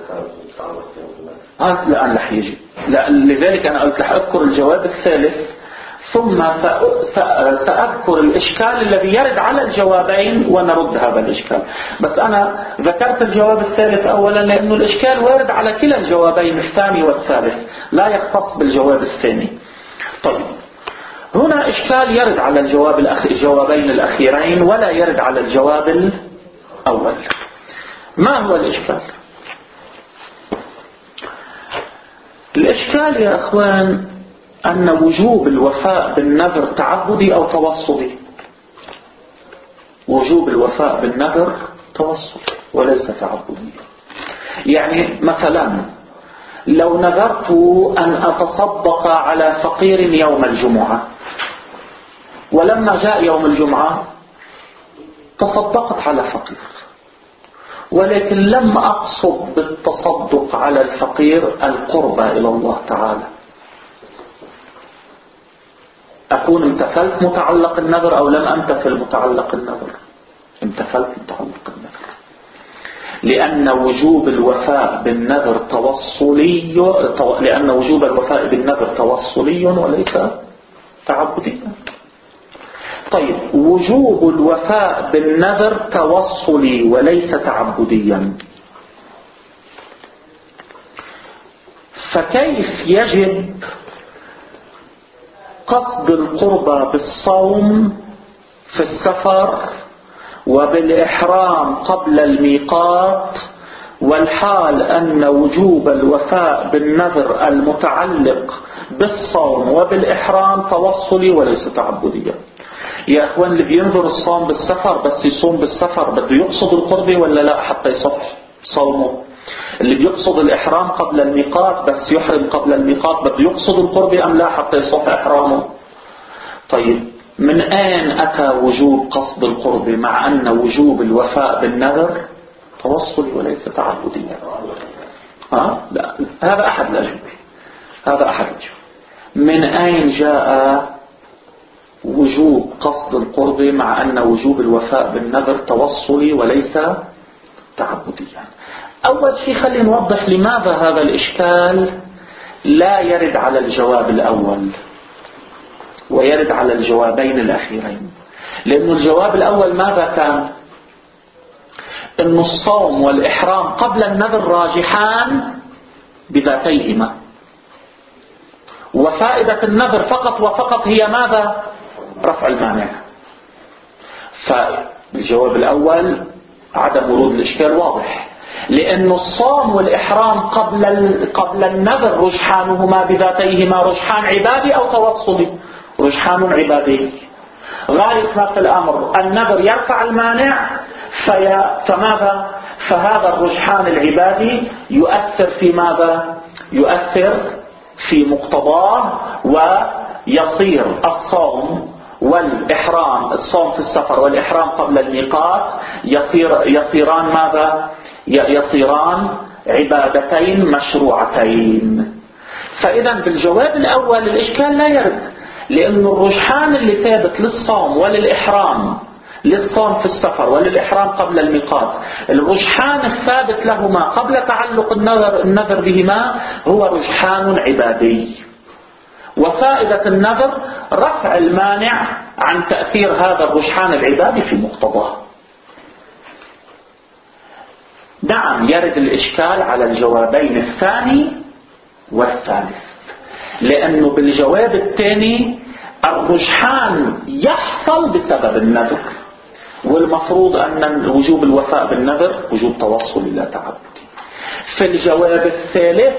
هذا الآن رح يجي. لذلك أنا قلت رح أذكر الجواب الثالث ثم سأذكر الإشكال الذي يرد على الجوابين ونرد هذا الإشكال. بس أنا ذكرت الجواب الثالث أولا لأنه الإشكال وارد على كلا الجوابين الثاني والثالث، لا يختص بالجواب الثاني. طيب هنا إشكال يرد على الجوابين الأخيرين ولا يرد على الجواب الأول. ما هو الإشكال؟ الإشكال يا أخوان أن وجوب الوفاء بالنذر تعبدي أو توصلي. وجوب الوفاء بالنذر توصل وليس تعبدي. يعني مثلا لو نذرت أن أتصدق على فقير يوم الجمعة، ولما جاء يوم الجمعة تصدقت على فقير، ولكن لم أقصد بالتصدق على الفقير القربى إلى الله تعالى، أكون امتثلت متعلق النذر أو لم أمتثل متعلق النذر؟ امتثلت متعلق النذر، لأن وجوب الوفاء بالنذر توصلي، لأن وجوب الوفاء بالنذر توصلي وليس تعبدي. طيب وجوب الوفاء بالنذر توصلي وليس تعبديا، فكيف يجب قصد القربى بالصوم في السفر وبالإحرام قبل الميقات، والحال أن وجوب الوفاء بالنذر المتعلق بالصوم وبالإحرام توصلي وليس تعبديا؟ يا أخوان اللي بينظر الصوم بالسفر بس يصوم بالسفر بده يقصد القربة ولا لا حتى يصح صومه؟ اللي بيقصد الإحرام قبل الميقات بس يحرم قبل الميقات بده يقصد القربة أم لا حتى يصح إحرامه؟ طيب من أين أتى وجوب قصد القربة مع أن وجوب الوفاء بالنذر توصلي وليس تعبديا؟ لا هذا أحد الأجوبة. هذا أحد الأجوبة. من أين جاء وجوب قصد القربة مع أن وجوب الوفاء بالنذر توصلي وليس تعبديا؟ أول شيء خلينا نوضح لماذا هذا الإشكال لا يرد على الجواب الأول ويرد على الجوابين الأخيرين. لأن الجواب الأول ماذا كان؟ أن الصوم والإحرام قبل النذر راجحان بذاتيهما، وفائدة النذر فقط وفقط هي ماذا؟ رفع المانع. فالجواب الأول عدم ورود الإشكال واضح، لأن الصوم والإحرام قبل النذر رجحانهما بذاتيهما رجحان عبادي أو توصلي؟ رجحان عبادي. غاية ما في الأمر النذر يرفع المانع، فماذا؟ فهذا الرجحان العبادي يؤثر في ماذا؟ يؤثر في مقتضاه، ويصير الصوم والإحرام، الصوم في السفر والإحرام قبل الميقات يصيران ماذا؟ يصيران عبادتين مشروعتين. فإذا بالجواب الأول الإشكال لا يرد، لأن الرجحان اللي ثابت للصوم وللإحرام للصوم في السفر وللإحرام قبل الميقات، الرجحان الثابت لهما قبل تعلق النذر بهما هو رجحان عبادي، وفائدة النذر رفع المانع عن تأثير هذا الرجحان العبادي في مقتضاه. نعم يرد الإشكال على الجوابين الثاني والثالث، لأنه بالجواب الثاني الرجحان يحصل بسبب النذر، والمفروض أن وجوب الوفاء بالنذر وجوب توصل لا تعبدي. في الجواب الثالث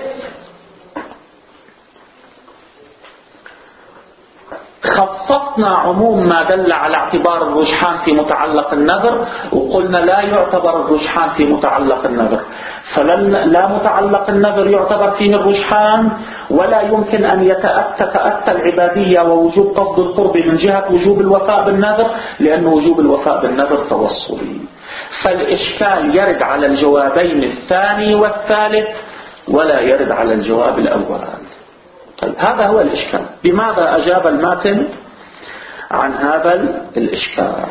خصصنا عموم ما دل على اعتبار الرجحان في متعلق النذر، وقلنا لا يعتبر الرجحان في متعلق النذر، فلا متعلق النذر يعتبر فيه الرجحان، ولا يمكن أن يتأتى العبادية ووجوب قصد القرب من جهة وجوب الوفاء بالنذر، لأن وجوب الوفاء بالنذر توصلي. فالإشكال يرد على الجوابين الثاني والثالث ولا يرد على الجواب الأول. طيب هذا هو الإشكال. بماذا أجاب الماتن عن هذا الإشكال؟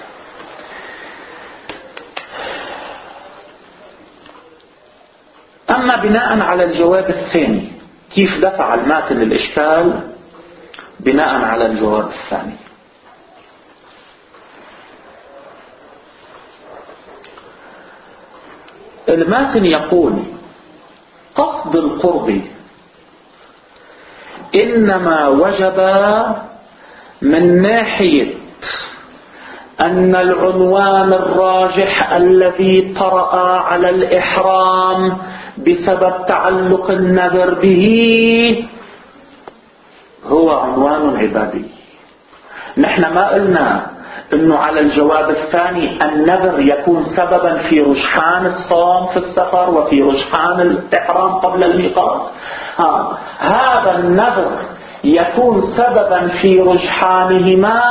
أما بناء على الجواب الثاني، كيف دفع الماتن الإشكال بناء على الجواب الثاني؟ الماتن يقول قصد القرب إنما وجب من ناحية أن العنوان الراجح الذي طرأ على الإحرام بسبب تعلق النذر به هو عنوان عبادي. نحن ما قلنا انه على الجواب الثاني النذر يكون سببا في رجحان الصوم في السفر وفي رجحان الإحرام قبل الميقات. هذا النذر يكون سببا في رجحانهما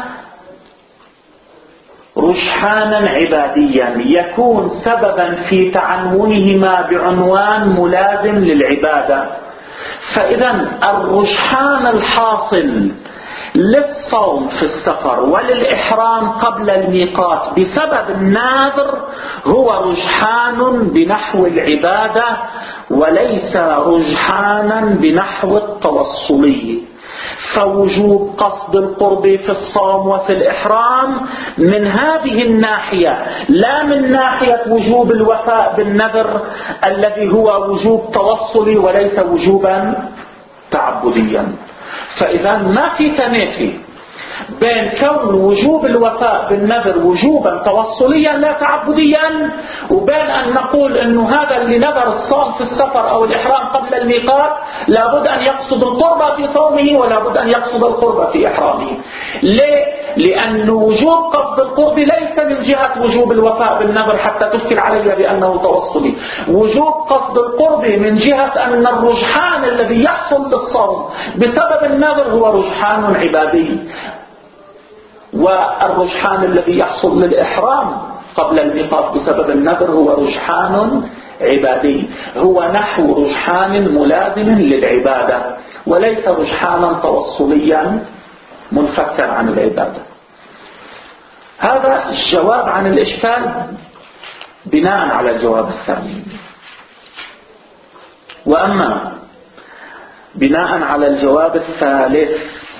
رجحانا عباديا، يكون سببا في تعنونهما بعنوان ملازم للعبادة. فإذا الرجحان الحاصل للصوم في السفر وللإحرام قبل الميقات بسبب النذر هو رجحان بنحو العبادة وليس رجحانا بنحو التوصلي. فوجوب قصد القرب في الصوم وفي الإحرام من هذه الناحية، لا من ناحية وجوب الوفاء بالنذر الذي هو وجوب توصلي وليس وجوبا تعبديا. فإذا ما في تنافي بين كون وجوب الوفاء بالنذر وجوبا توصليا لا تعبديا، وبين أن نقول أنه هذا اللي نذر الصوم في السفر أو الإحرام قبل الميقات لابد أن يقصد القرب في صومه ولابد أن يقصد القرب في إحرامه. ليه؟ لأن وجوب قصد القرب ليس من جهة وجوب الوفاء بالنذر حتى تشكل علي بأنه توصلي. وجوب قصد القرب من جهة أن الرجحان الذي يحصل للصوم بسبب النذر هو رجحان عبادي، والرجحان الذي يحصل للإحرام قبل الميقات بسبب النذر هو رجحان عبادي، هو نحو رجحان ملازم للعبادة وليس رجحانا توصليا منفكا عن العبادة. هذا الجواب عن الإشكال بناء على الجواب الثاني. وأما بناء على الجواب الثالث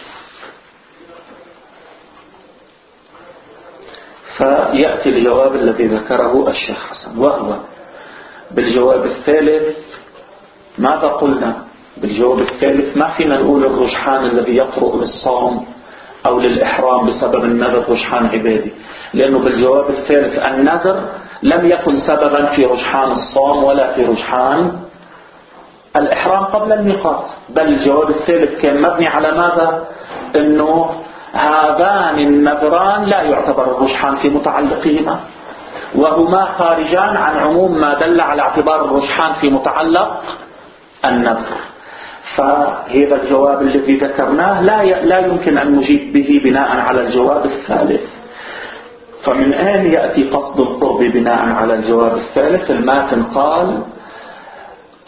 فيأتي الجواب الذي ذكره الشيخ حسن، وهو بالجواب الثالث ماذا قلنا؟ بالجواب الثالث ما فينا نقول الرجحان الذي يطرق للصوم أو للإحرام بسبب النذر رجحان عبادي، لأنه بالجواب الثالث النذر لم يكن سببا في رجحان الصوم ولا في رجحان الإحرام قبل الميقات، بل الجواب الثالث كان مبني على ماذا؟ أنه هذان النذران لا يعتبر الرجحان في متعلقهما، وهما خارجان عن عموم ما دل على اعتبار الرجحان في متعلق النذر. فهذا الجواب الذي ذكرناه لا يمكن أن نجيب به بناء على الجواب الثالث. فمن أين يأتي قصد القرب بناء على الجواب الثالث؟ الماتن قال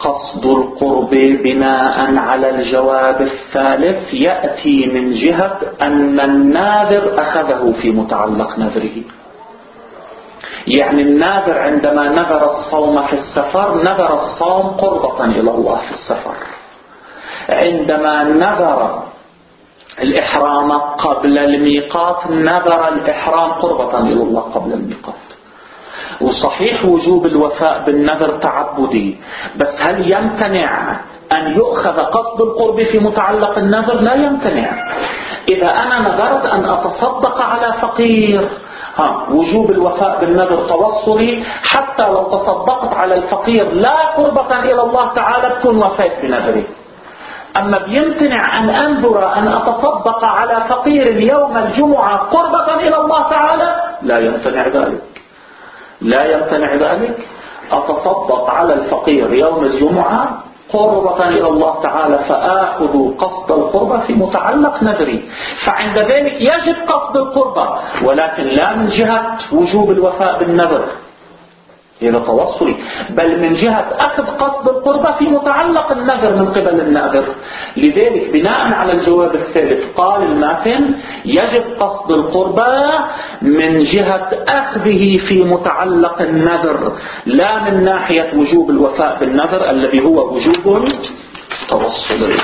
قصد القرب بناء على الجواب الثالث يأتي من جهة أن الناذر أخذه في متعلق نذره. يعني الناذر عندما نذر الصوم في السفر نذر الصوم قربة إلى الله في السفر. عندما نذر الإحرام قبل الميقات نذر الإحرام قربة إلى الله قبل الميقات. وصحيح وجوب الوفاء بالنذر تعبدي، بس هل يمتنع أن يؤخذ قصد القرب في متعلق النذر؟ لا يمتنع. إذا أنا نذرت أن أتصدق على فقير، وجوب الوفاء بالنذر توصلي، حتى لو تصدقت على الفقير لا قربة إلى الله تعالى تكون وفيت بنذري. أما بيمتنع أن أنذر أن أتصدق على فقير يوم الجمعة قربة إلى الله تعالى؟ لا يمتنع ذلك، لا يمتنع ذلك. أتصدق على الفقير يوم الجمعة قربة إلى الله تعالى فآخذ قصد القربة في متعلق نذري. فعند ذلك يجب قصد القربة، ولكن لا من جهة وجوب الوفاء بالنذر إلى توصلي، بل من جهة أخذ قصد القربة في متعلق النذر من قبل الناذر. لذلك بناء على الجواب الثالث قال الماتن يجب قصد القربة من جهة أخذه في متعلق النذر، لا من ناحية وجوب الوفاء بالنذر الذي هو وجوب توصلي.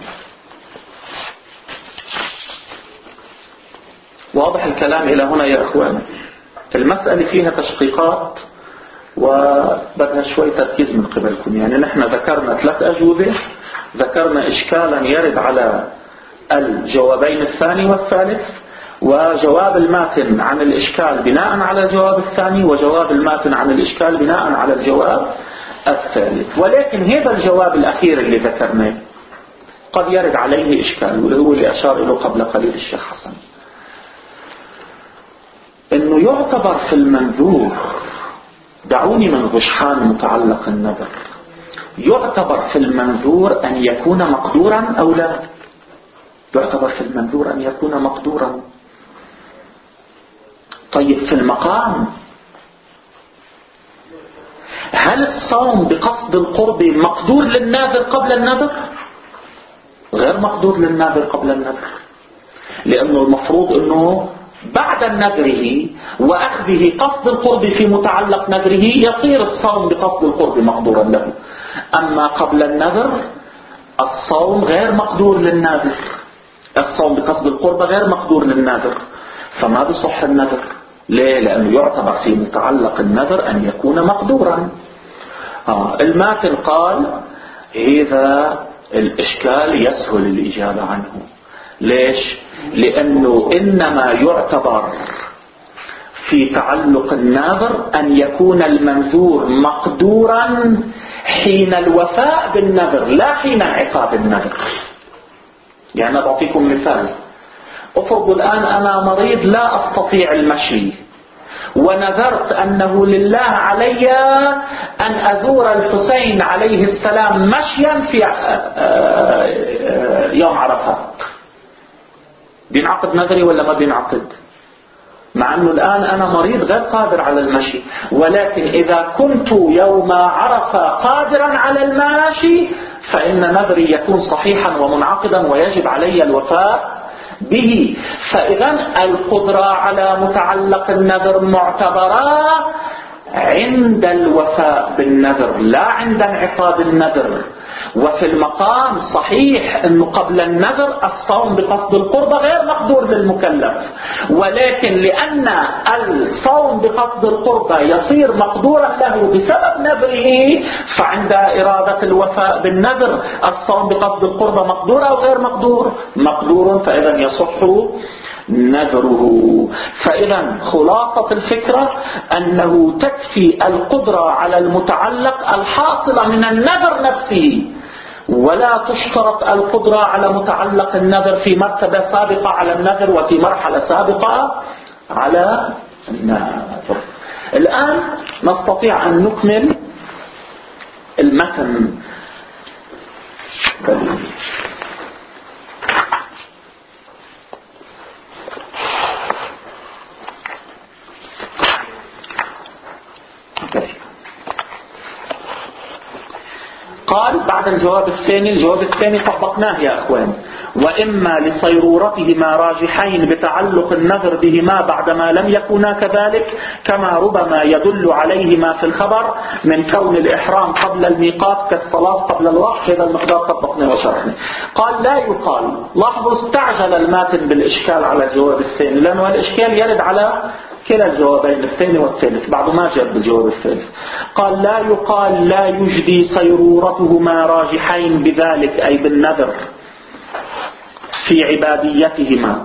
واضح الكلام إلى هنا يا أخوان؟ المسألة فيها تشقيقات وبدها شوي تركيز من قبلكم. يعني نحن ذكرنا 3 أجوبة، ذكرنا إشكالا يرد على الجوابين الثاني والثالث، وجواب الماتن عن الإشكال بناء على الجواب الثاني، وجواب الماتن عن الإشكال بناء على الجواب الثالث. ولكن هذا الجواب الأخير اللي ذكرناه قد يرد عليه إشكال، وهو اللي أشار إليه قبل قليل الشيخ حسن، إنه يعتبر في المنذور، دعوني من رجحان متعلق النذر، يعتبر في المنذور أن يكون مقدورا أو لا؟ يعتبر في المنذور أن يكون مقدورا. طيب في المقام، هل الصوم بقصد القرب مقدور للناذر قبل النذر؟ غير مقدور للناذر قبل النذر، لأنه المفروض أنه بعد نذره وأخذه قصد القرب في متعلق نذره يصير الصوم بقصد القرب مقدورا له. أما قبل النذر الصوم غير مقدور للناذر، الصوم بقصد القرب غير مقدور للناذر، فما بصح النذر. ليه؟ لأنه يعتبر في متعلق النذر أن يكون مقدورا. الماتن قال هذا الإشكال يسهل الإجابة عنه. ليش؟ لأنه إنما يعتبر في تعلق الناذر أن يكون المنذور مقدورا حين الوفاء بالنذر لا حين انعقاد النذر. يعني أعطيكم مثال، أفرض الآن أنا مريض لا أستطيع المشي، ونذرت أنه لله علي أن أزور الحسين عليه السلام مشيا في يوم عرفات، بينعقد نذري ولا ما بينعقد؟ مع أنه الآن أنا مريض غير قادر على المشي، ولكن إذا كنت يوم عرفة قادرا على المشي فإن نذري يكون صحيحا ومنعقدا ويجب علي الوفاء به. فإذا القدرة على متعلق النذر معتبرة عند الوفاء بالنذر لا عند انعقاد النذر. وفي المقام صحيح أنه قبل النذر الصوم بقصد القربة غير مقدور للمكلف، ولكن لأن الصوم بقصد القربة يصير مقدورا له بسبب نذره، فعند إرادة الوفاء بالنذر الصوم بقصد القربة مقدور أو غير مقدور؟ مقدور، فإذا يصح نذره. فإذا خلاصة الفكرة أنه تكفي القدرة على المتعلق الحاصلة من النذر نفسه، ولا تشترط القدرة على متعلق النذر في مرتبة سابقة على النذر وفي مرحلة سابقة على النذر. الآن نستطيع أن نكمل المتن. قال بعد الجواب الثاني طبقناه يا أخوان: وإما لصيرورتهما راجحين بتعلق النذر بهما بعدما لم يكونا كذلك، كما ربما يدل عليهما في الخبر من كون الإحرام قبل الميقات كالصلاة قبل الوقت. هذا المقدار طبقناه وشرحنا. قال لا يقال، لاحظوا استعجل الماتن بالإشكال على الجواب الثاني، لأنه الإشكال يرد على كلا الجوابين الثاني والثالث بعد ما جاء بالجواب الثالث. قال لا يقال لا يجدي صيرورتهما راجحين بذلك أي بالنذر في عباديتهما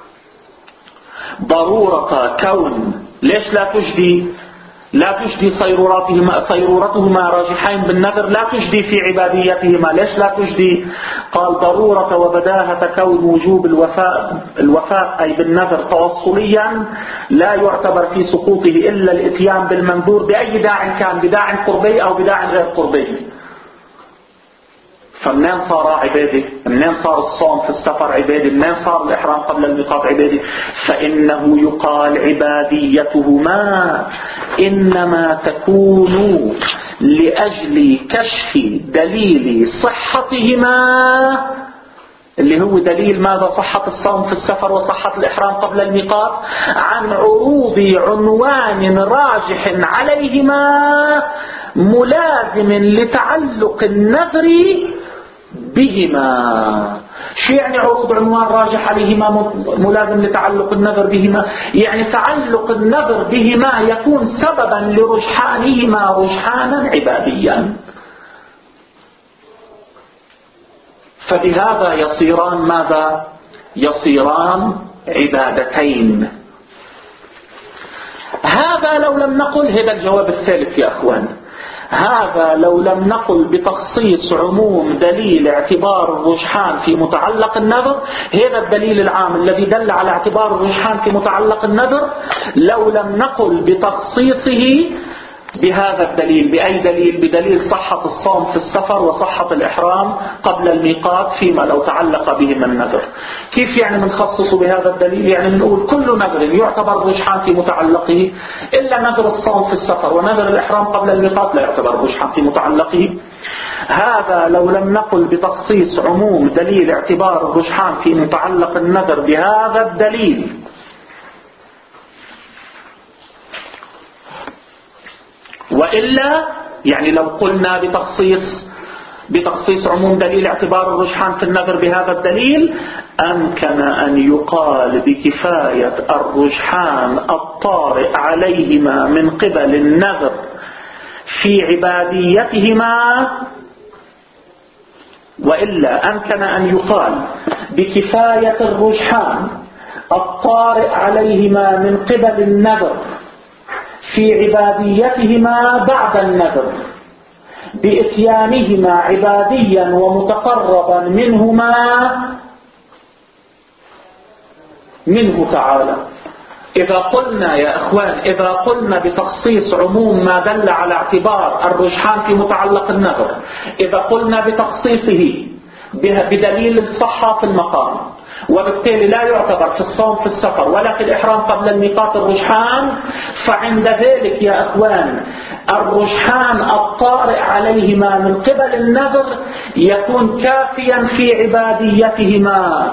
ضرورة كون. ليش لا تجدي صيرورتهما راجحين بالنذر؟ لا تجدي في عباديتهما. ليش لا تجدي؟ قال ضرورة وبداهة كون وجوب الوفاء أي بالنذر توصليا لا يعتبر في سقوطه إلا الاتيان بالمنذور بأي داع كان، بداع قربي أو بداع غير قربي. فمنين صار عبادة؟ منين صار الصوم في السفر عبادة؟ منين صار الإحرام قبل الميقات عبادة؟ فإنه يقال عباديتهما إنما تكون لأجل كشف دليل صحتهما، اللي هو دليل ماذا؟ صحة الصوم في السفر وصحة الإحرام قبل الميقات، عن عروض عنوان راجح عليهما ملازم لتعلق النذر بهما. شو يعني عروض عنوان راجح عليهما ملازم لتعلق النذر بهما؟ يعني تعلق النذر بهما يكون سببا لرجحانهما رجحانا عباديا، فبهذا يصيران ماذا؟ يصيران عبادتين. هذا لو لم نقل، هذا الجواب الثالث يا أخوان، هذا لو لم نقل بتخصيص عموم دليل اعتبار الرجحان في متعلق النذر، هذا الدليل العام الذي دل على اعتبار الرجحان في متعلق النذر، لو لم نقل بتخصيصه بهذا الدليل. بأي دليل؟ بدليل صحة الصوم في السفر وصحة الإحرام قبل الميقات فيما لو تعلق بهما النذر. كيف يعني بنخصصه بهذا الدليل؟ يعني بنقول كل نذر يعتبر رجحان في متعلقه إلا نذر الصوم في السفر، ونذر الإحرام قبل الميقات لا يعتبر رجحان في متعلقه. هذا لو لم نقل بتخصيص عموم دليل اعتبار الرجحان في متعلق النذر بهذا الدليل، وإلا يعني لو قلنا بتخصيص عموم دليل اعتبار الرجحان في النذر بهذا الدليل، أمكن أن يقال بكفاية الرجحان الطارئ عليهما من قبل النذر في عباديتهما، وإلا أمكن أن يقال بكفاية الرجحان الطارئ عليهما من قبل النذر في عباديتهما بعد النذر بإتيانهما عباديا ومتقربا منه تعالى. إذا قلنا يا أخوان، إذا قلنا بتخصيص عموم ما دل على اعتبار الرجحان في متعلق النذر، إذا قلنا بتخصيصه بدليل الصحة في المقام، وبالتالي لا يعتبر في الصوم في السفر ولا في الإحرام قبل الميقات الرجحان، فعند ذلك يا أخوان الرجحان الطارئ عليهما من قبل النذر يكون كافيا في عباديتهما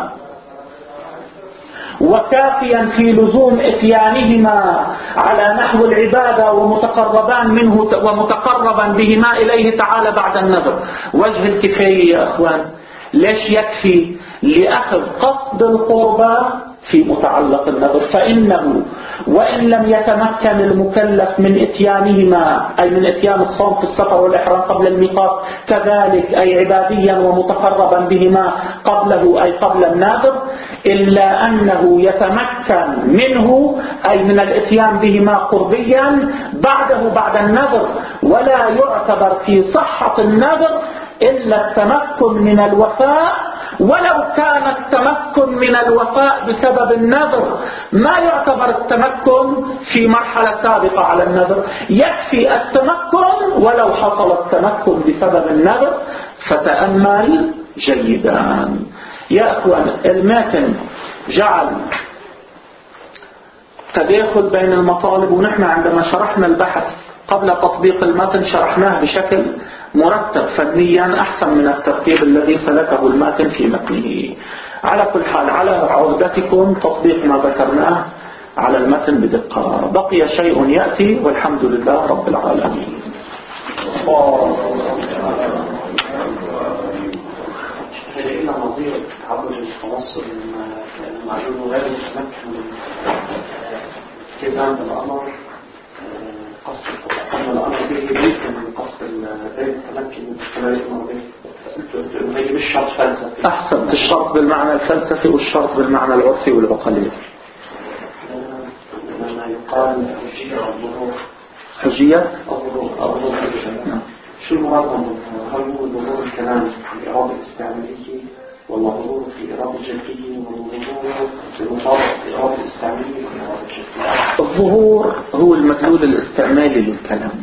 وكافيا في لزوم اتيانهما على نحو العبادة ومتقربا بهما إليه تعالى بعد النذر. وجه الكفاية يا أخوان ليش يكفي؟ لأخذ قصد القربى في متعلق النذر، فإنه وإن لم يتمكن المكلف من اتيانهما أي من اتيان الصوم في السفر والإحرام قبل الميقات كذلك أي عباديا ومتقربا بهما قبله أي قبل النذر، إلا أنه يتمكن منه أي من الاتيان بهما قربيا بعده بعد النذر، ولا يعتبر في صحة النذر إلا التمكن من الوفاء، ولو كان التمكن من الوفاء بسبب النذر ما يعتبر التمكن في مرحلة سابقة على النذر، يكفي التمكن ولو حصل التمكن بسبب النذر. فتأمل جيدا يا أخوان، الماتن جعل تداخل بين المطالب، ونحن عندما شرحنا البحث قبل تطبيق المتن شرحناه بشكل مرتب فنيا أحسن من الترتيب الذي سلكه المتن في متنه. على كل حال على عهدتكم تطبيق ما ذكرناه على المتن بدقة. بقي شيء يأتي والحمد لله رب العالمين. إلى نظير تعرض التوصل المعلوم غير متمكن من كتاب الأمر قصد أن الأمر به يمكن من قصد غير التمكن من استمرار الأمر به هي مش شرط فلسفي. أحسن الشرط بالمعنى الفلسفي والشرط بالمعنى العرفي والعقلي. لما يقال حجية أو ظهور حجية أو ظهور شو المراد منه؟ هل هو ظهور الكلام في الإرادة الاستعمالية ولا ظهور في الإرادة الجدية ولا ظهور في المطابقة في الإرادة الاستعمالية في الإرادة الجدية؟ الظهور هو المدلول الاستعمالي للكلام.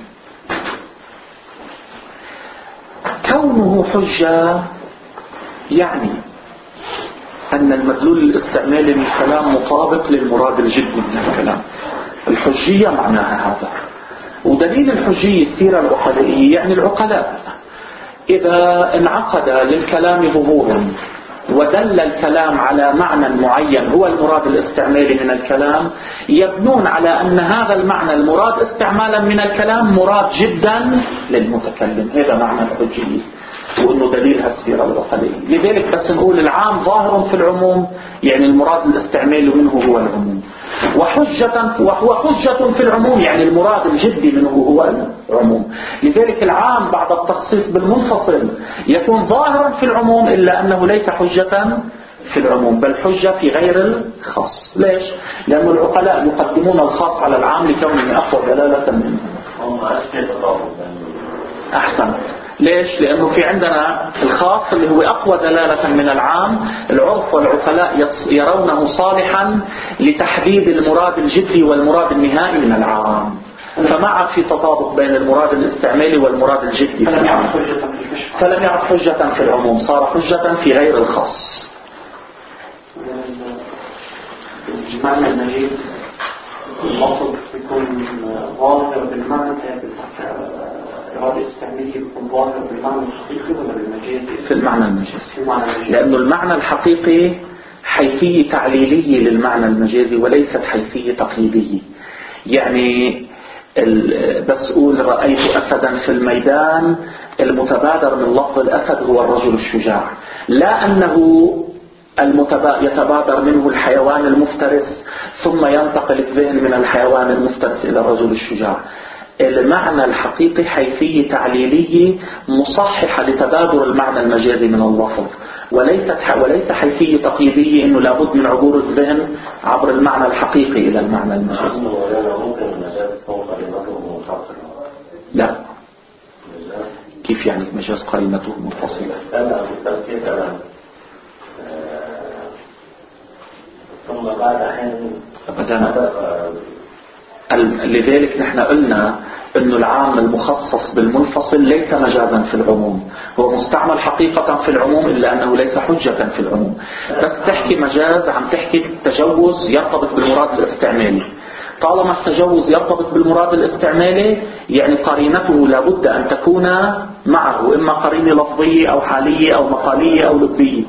كونه حجة يعني أن المدلول الاستعمالي للكلام مطابق للمراد الجدي من الكلام. الحجية معناها هذا. ودليل الحجية السيرة العقلائية يعني العقلاء إذا انعقد للكلام ظهور ودل الكلام على معنى معين هو المراد الاستعمالي من الكلام يبنون على أن هذا المعنى المراد استعمالا من الكلام مراد جدا للمتكلم. هذا معنى الحجية وأنه دليلها السيرة العقلائية. لذلك بس نقول العام ظاهر في العموم يعني المراد الاستعمالي منه هو العموم، وهو حجة في العموم يعني المراد الجدي منه هو العموم. لذلك العام بعد التخصيص بالمنفصل يكون ظاهرا في العموم إلا أنه ليس حجة في العموم بل حجة في غير الخاص. ليش؟ لأن العقلاء يقدمون الخاص على العام لكونه أقوى دلالة منه. أحسن. ليش؟ لأنه في عندنا الخاص اللي هو أقوى دلالة من العام. العرف والعقلاء يرونه صالحا لتحديد المراد الجدي والمراد النهائي من العام، فما عاد في تطابق بين المراد الاستعمالي والمراد الجدي. فلم يعد حجة في العموم، صار حجة في غير الخاص. المعنى المجيد اللفظ يكون ظاهر بالمعنى الإرادة الاستعمالية يكون ظاهر بالمعنى الحقيقي ولا بالمجازي؟ في المعنى المجازي. لأنه المعنى الحقيقي حيثية تعليلية للمعنى المجازي وليست حيثية تقييدية. يعني بس أقول رأيت أسدا في الميدان، المتبادر من لفظ الأسد هو الرجل الشجاع، لا أنه يتبادر منه الحيوان المفترس ثم ينتقل الذهن من الحيوان المفترس إلى الرجل الشجاع. المعنى الحقيقي حيثية تعليلية مصححة لتبادر المعنى المجازي من اللفظ، وليس حيثية تقييدية إنه لابد من عبور الذهن عبر المعنى الحقيقي إلى المعنى المجازي. لا. كيف يعني المجاز قرينته منفصلة؟ ثم بعد حين أبدا. لذلك نحن قلنا أن العام المخصص بالمنفصل ليس مجازا في العموم، هو مستعمل حقيقة في العموم إلا أنه ليس حجة في العموم. بس تحكي مجاز عم تحكي التجوز يرتبط بالمراد الاستعمالي. طالما التجوز يرتبط بالمراد الاستعمالي يعني قرينته لابد أن تكون معه، إما قرينة لفظية أو حالية أو مقالية أو لبية.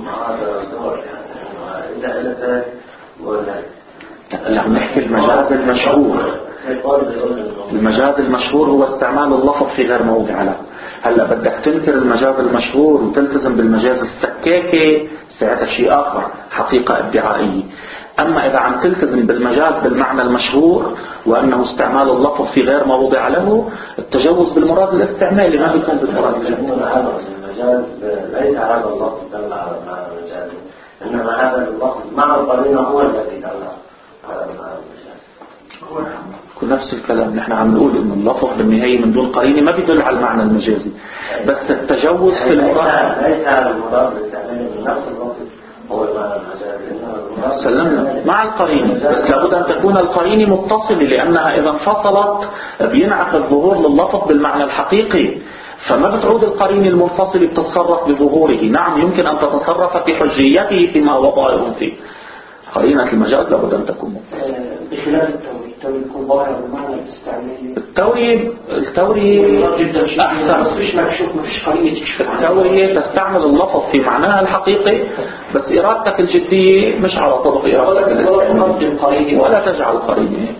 عم نحكي المجاز المشهور. المجاز المشهور هو استعمال اللفظ في غير موضع له. هلا بدك تنكر المجاز المشهور وتلتزم بالمجاز السكاكي ساعتها شيء آخر، حقيقة ادعائية. أما إذا عم تلتزم بالمجاز بالمعنى المشهور وأنه استعمال اللفظ في غير موضع له، التجوز بالمراد الاستعمالي ما بيكون بالمراد الجدي. المجاز ليس هذا اللفظ دل على المعنى المجازي، إنما هذا اللفظ مع القرينة هو الذي دل على المعنى المجازي. نفس الكلام نحن عم نقول إنه اللفظ بالنهاية من دون قرينة ما بيدل على المعنى المجازي، بس التجوز في المراد ليس على المراد الاستعمالي من نفس اللفظ هو المعنى المجازي. سلمنا مع القرينة، بس لابد أن تكون القرينة متصلة، لأنها إذا انفصلت بينعقد الظهور لللفظ بالمعنى الحقيقي، فما بتعود القرينة المنفصلة بتتصرف بظهوره. نعم يمكن أن تتصرف في حجيته فيما هو ظاهر فيه. قرينة المجاز لابد أن تكون متصلة بخلاف التوريد. التوريد يكون ظاهر بمعنى الاستعمالي. التوريد أحسن. مفيش مكشوف، مفيش قرينة تكشف عنها. التوريد تستعمل اللفظ في معناها الحقيقي، بس إرادتك الجدية مش على طبق إرادتك الاستعمالية، ولا تجعل قرينة،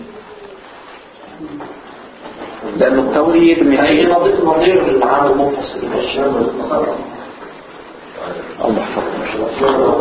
لأن التوريد من أي نظير للعام المنفصل. الله يحفظك.